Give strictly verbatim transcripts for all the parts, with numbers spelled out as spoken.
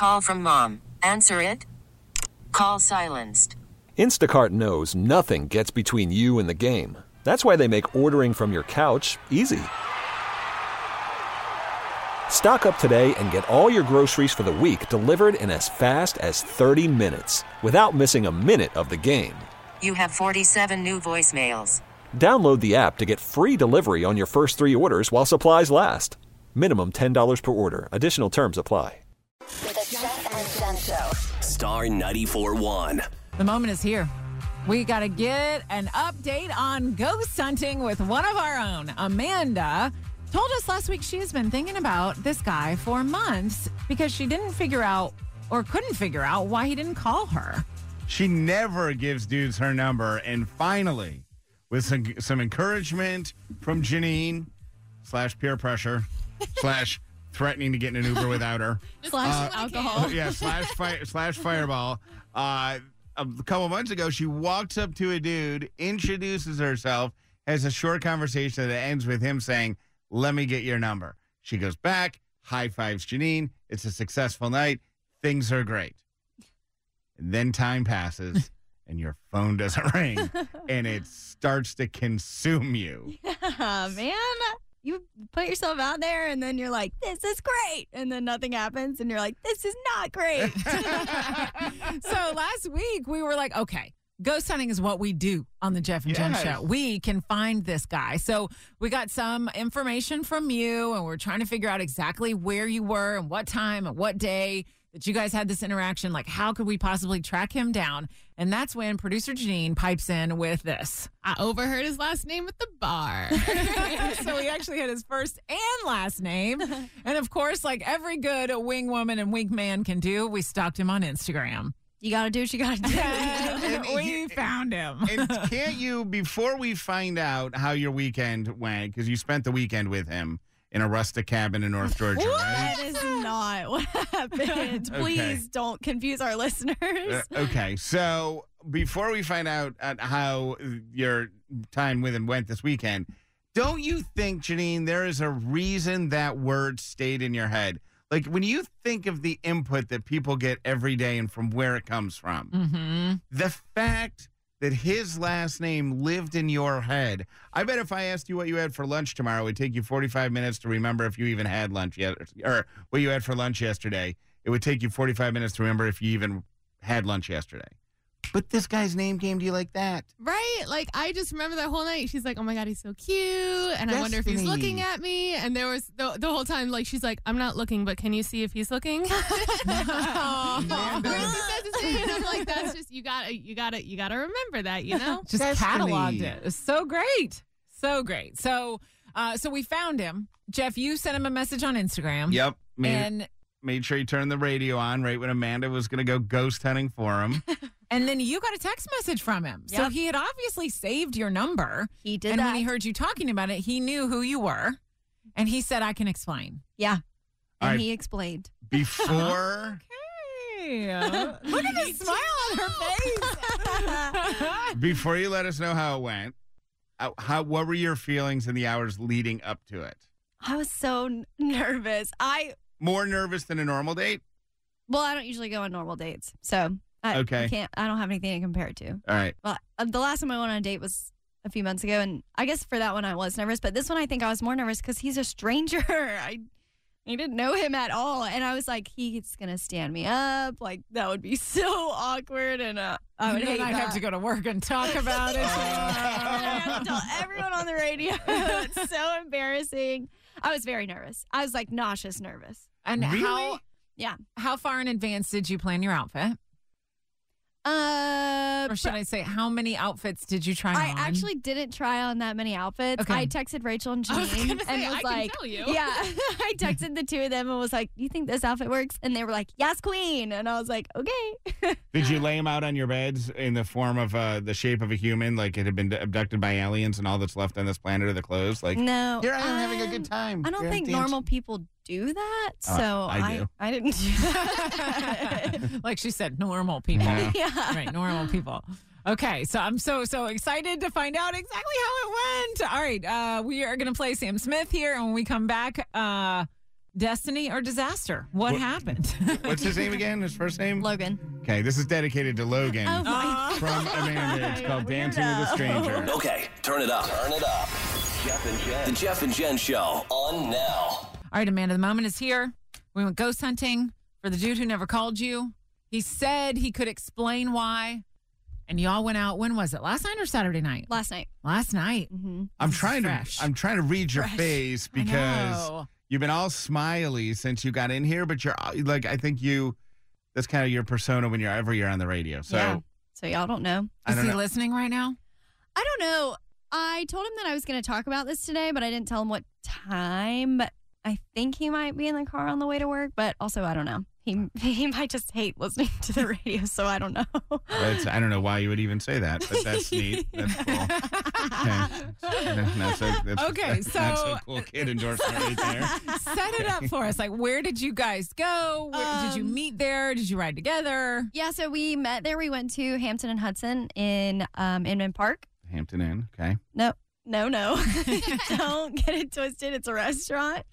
Call from mom. Answer it. Call silenced. Instacart knows nothing gets between you and the game. That's why they make ordering from your couch easy. Stock up today and get all your groceries for the week delivered in as fast as thirty minutes without missing a minute of the game. You have forty-seven new voicemails. Download the app to get free delivery on your first three orders while supplies last. Minimum ten dollars per order. Additional terms apply. The Jeff and Jen Show. Star ninety-four point one. The moment is here. We got to get an update on ghost hunting with one of our own. Amanda told us last week she has been thinking about this guy for months because she didn't figure out or couldn't figure out why he didn't call her. She never gives dudes her number. And finally, with some, some encouragement from Janine, slash peer pressure, slash threatening to get in an Uber without her. Slash uh, alcohol. Yeah, slash, fi- slash fireball. Uh, a couple months ago, she walks up to a dude, introduces herself, has a short conversation that ends with him saying, "Let me get your number." She goes back, high fives Janine. It's a successful night. Things are great. And then time passes and your phone doesn't ring and it starts to consume you. Yeah, man. You put yourself out there and then you're like, this is great. And then nothing happens and you're like, this is not great. So last week we were like, okay, ghost hunting is what we do on the Jeff and Jen Yes. Show. We can find this guy. So we got some information from you and we're trying to figure out exactly where you were and what time and what day that you guys had this interaction. Like, how could we possibly track him down? And that's when producer Janine pipes in with this. I overheard his last name at the bar. So he actually had his first and last name. And of course, like every good wing woman and wing man can do, we stalked him on Instagram. You got to do what you got to do. And we found him. And can't you, before we find out how your weekend went, because you spent the weekend with him in a rustic cabin in North Georgia, right? That is not what happened. Please Okay. don't confuse our listeners. Uh, okay, so before we find out uh, how your time with him went this weekend, don't you think, Janine, there is a reason that word stayed in your head? Like, when you think of the input that people get every day and from where it comes from, Mm-hmm. the fact that his last name lived in your head, I bet if I asked you what you had for lunch tomorrow, it would take you forty-five minutes to remember if you even had lunch yet, or what you had for lunch yesterday. It would take you forty-five minutes to remember if you even had lunch yesterday. But this guy's name came to you like that. Right? Like, I just remember that whole night. She's like, oh, my God, he's so cute. And I wonder if he's Destiny. looking at me. And there was the, the whole time, like, she's like, I'm not looking, but can you see if he's looking? Amanda. Really sad to say. And I'm like, that's just, you got to, you got to, you got to remember that, you know? Just Destiny. cataloged it. It's so great. So great. So uh, so we found him. Jeff, you sent him a message on Instagram. Yep. Made, And made sure you turned the radio on right when Amanda was going to go ghost hunting for him. and then you got a text message from him. So Yep. he had obviously saved your number. He did and that. when he heard you talking about it, he knew who you were. And he said, I can explain. yeah. All And right. he explained. Before Hey, uh, look at the smile on her face. before you let us know how it went, uh, how what were your feelings in the hours leading up to it? I was so n- nervous. I, More nervous than a normal date? well, I don't usually go on normal dates. So I, Okay. I can't, I don't have anything to compare it to. All right. Well, uh, the last time I went on a date was a few months ago, and I guess for that one I was nervous, but this one I think I was more nervous because he's a stranger. I, I didn't know him at all, and I was like, he's gonna stand me up. Like that would be so awkward, and uh, I would And hate then I'd that. have to go to work and talk about it. And I have to tell everyone on the radio. It's so embarrassing. I was very nervous. I was like nauseous nervous. And Really? how Yeah. how far in advance did you plan your outfit? Uh, Or should I say, how many outfits did you try I on? actually didn't try on that many outfits. Okay. I texted Rachel and I was Janine gonna say, and was I can like, tell you. yeah, I texted the two of them and was like, "You think this outfit works?" And they were like, "Yes, queen." And I was like, "Okay." Did you lay him out on your beds in the form of uh, the shape of a human, like it had been abducted by aliens and all that's left on this planet are the clothes? Like, No, here I am having a um, good time. I don't Here I'm think dancing. normal people do that, Uh, so I do. I, didn't do that. Like she said, normal people. Yeah. Yeah. Right, normal people. Okay, so I'm so, so excited to find out exactly how it went. All right, uh, we are going to play Sam Smith here, and when we come back, uh, destiny or disaster? What, What- happened? What's his name again? His first name? Logan. Okay, this is dedicated to Logan Oh my from Amanda. It's called Dancing with a Stranger. Okay, turn it up. Turn it up. Jeff and Jen. The Jeff and Jen Show on now. All right, Amanda, the moment is here. We went ghost hunting for the dude who never called you. He said he could explain why. And y'all went out. When was it? Last night or Saturday night? Last night. Last night. Mm-hmm. I'm This is trying to fresh. I'm trying to read your Fresh. face I because know. you've been all smiley since you got in here, but you're like I think you that's kind of your persona when you're ever you're on the radio. So Yeah. So y'all don't know. I Is don't he know. listening right now? I don't know. I told him that I was going to talk about this today, but I didn't tell him what time. But I think he might be in the car on the way to work. But also, I don't know. He he might just hate listening to the radio, so I don't know. That's, I don't know why you would even say that, but that's neat. That's cool. Okay, that's a, that's, Okay, that's so- a cool kid endorsement right there. Set it up for us. Like, where did you guys go? Where, did you Um, meet there? Did you ride together? Yeah, so we met there. We went to Hampton and Hudson in um, Inman Park. Hampton Inn. Okay. No, no, no. Don't get it twisted. It's a restaurant.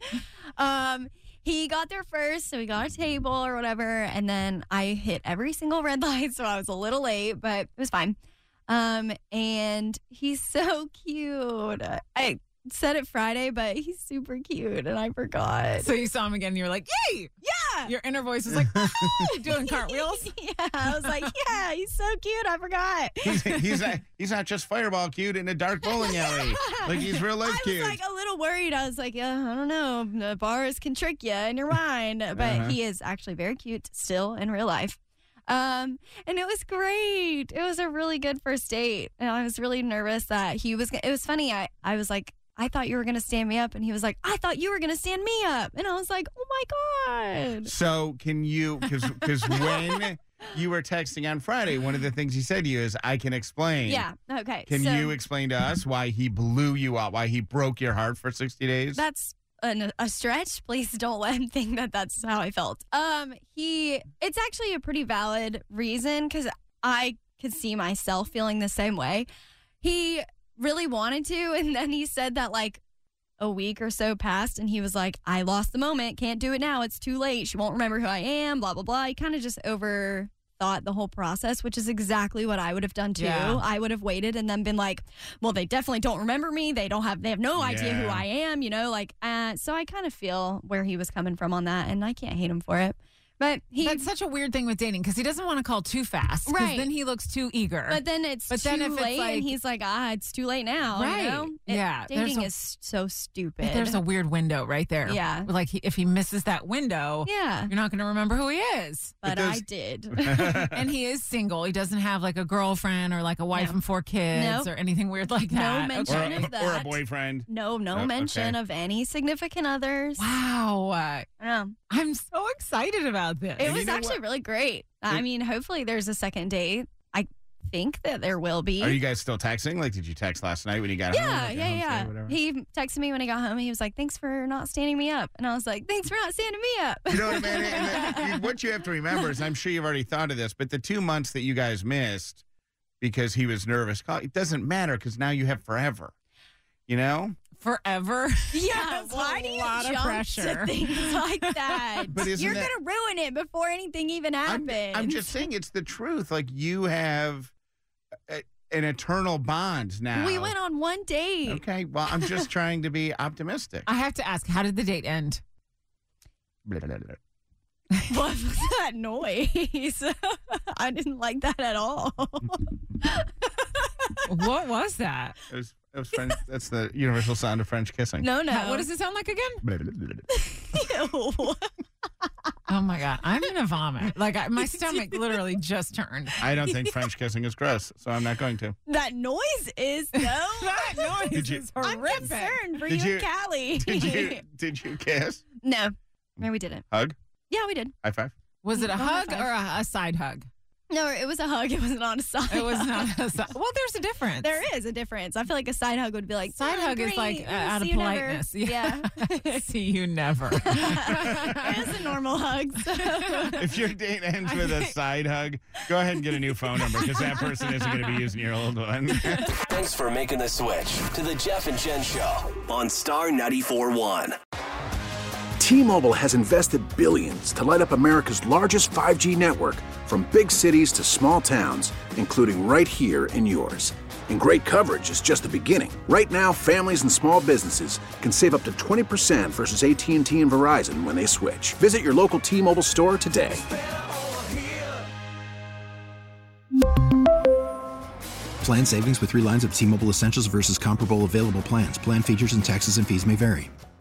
Um, he got there first, so we got a table or whatever, and then I hit every single red light, so I was a little late, but it was fine. Um, and he's so cute. I said it Friday, but he's super cute, and I forgot. So you saw him again and you were like, yay! Yeah. Your inner voice was like, "Oh," doing cartwheels. Yeah, I was like, yeah, he's so cute. I forgot. He's he's not, he's not just fireball cute in a dark bowling alley. Like he's real life I cute. was like a little worried. I was like, yeah, I don't know. The bars can trick you in your mind, but Uh-huh. he is actually very cute still in real life. Um, and it was great. It was a really good first date, and I was really nervous that he was. It was funny. I I was like, I thought you were gonna stand me up, and he was like, I thought you were gonna stand me up, and I was like, oh my god. So can you, because because when you were texting on Friday, one of the things he said to you is, I can explain. Yeah. Okay. Can so you explain to us why he blew you out, why he broke your heart for sixty days? That's an, a stretch. Please don't let him think that that's how I felt. Um, he. It's actually a pretty valid reason because I could see myself feeling the same way. He really wanted to, and then he said that like a week or so passed, and he was like, I lost the moment, can't do it now, it's too late, she won't remember who I am, blah blah blah. He kind of just overthought the whole process, which is exactly what I would have done too. Yeah. I would have waited and then been like, well, they definitely don't remember me, they don't have they have no idea who Yeah. I am, you know, like uh, so I kind of feel where he was coming from on that, and I can't hate him for it. But he That's such a weird thing with dating because he doesn't want to call too fast. Because Right. then he looks too eager. But then it's But too then if it's late, like- and he's like, ah, it's too late now. Right. You know? It- Yeah, there's Dating a- is so stupid. There's a weird window right there. Yeah. Like he, if he misses that window, yeah, you're not going to remember who he is. but But I those- did. And he is single. He doesn't have like a girlfriend or like a wife No. and four kids Nope. or anything weird like No that. mention or, Okay. of a, or a that. boyfriend. no, no Oh, mention okay. of any significant others. Wow. Uh, I know. I'm so excited about this. It And you was know actually what? really great. I It- mean, hopefully there's a second date. I think that there will be. Are you guys still texting? Like, did you text last night when you got home? yeah, Like, at yeah, home yeah. today, whatever? He texted me when he got home. He was like, "Thanks for not standing me up," and I was like, "Thanks for not standing me up." You know what, man? And the, you- what you have to remember is, I'm sure you've already thought of this, but the two months that you guys missed because he was nervous, it doesn't matter because now you have forever. You know? Forever. Yeah, That's why a do you lot of jump pressure. to things like that? But isn't You're that- gonna ruin it before anything even I'm, happens. I'm just saying it's the truth. Like, you have a, an eternal bond now. We went on one date. Okay, well, I'm just trying to be optimistic. I have to ask, how did the date end? What was that noise? I didn't like that at all. What was that? It was, it was French. That's the universal sound of French kissing. No, no. How- What does it sound like again? Ew. Oh my God. I'm going to vomit. Like I, my stomach literally just turned. I don't think French kissing is gross, so I'm not going to. That noise is though. That noise Did you- is I'm horrific. concerned for Did you, you- and Callie. Did you did you kiss? No, no, we didn't. Hug? Yeah, we did. High five? Was it a Go hug high or a, a side hug? No, it was a hug. It was not a side. It was hug. not a side. Well, there's a difference. There is a difference. I feel like a side hug would be like Side "Oh, hug is great. like uh, We'll out of see you never." politeness. Yeah. See you never. It is a normal hug. So. If your date ends with a side hug, go ahead and get a new phone number because that person isn't going to be using your old one. Thanks for making the switch to the Jeff and Jen Show on Star ninety-four point one. T-Mobile has invested billions to light up America's largest five G network, from big cities to small towns, including right here in yours. And great coverage is just the beginning. Right now, families and small businesses can save up to twenty percent versus A T and T and Verizon when they switch. Visit your local T-Mobile store today. Plan savings with three lines of T-Mobile Essentials versus comparable available plans. Plan features and taxes and fees may vary.